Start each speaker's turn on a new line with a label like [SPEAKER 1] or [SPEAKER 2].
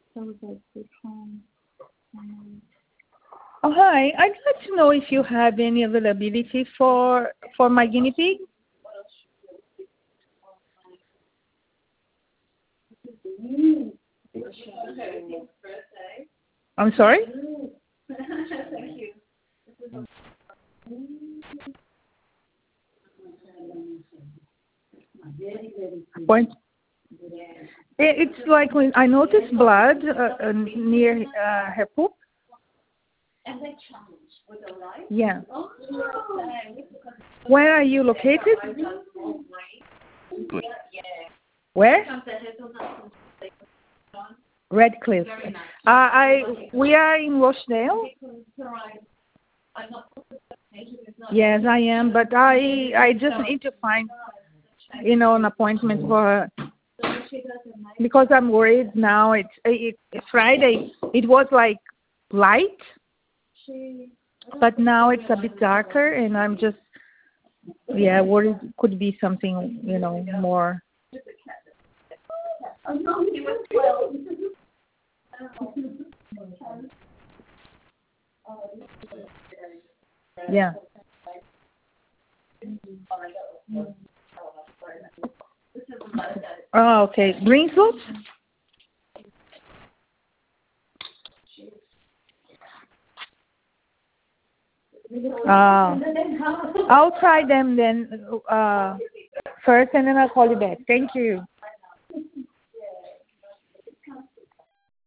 [SPEAKER 1] Oh, hi. I'd like to know if you have any availability for my guinea pig. I'm sorry? Point. It's like when I noticed blood near her poop. Yeah. Where are you located? Where? Redcliffe. We are in Rochdale. Yes, I am, but I just need to find, an appointment for her because I'm worried now. It's Friday. It was like light, but now it's a bit darker, and I'm just worried could be something more. Yeah. Oh, okay. Greenswood? I'll try them then first, and then I'll call you back. Thank you.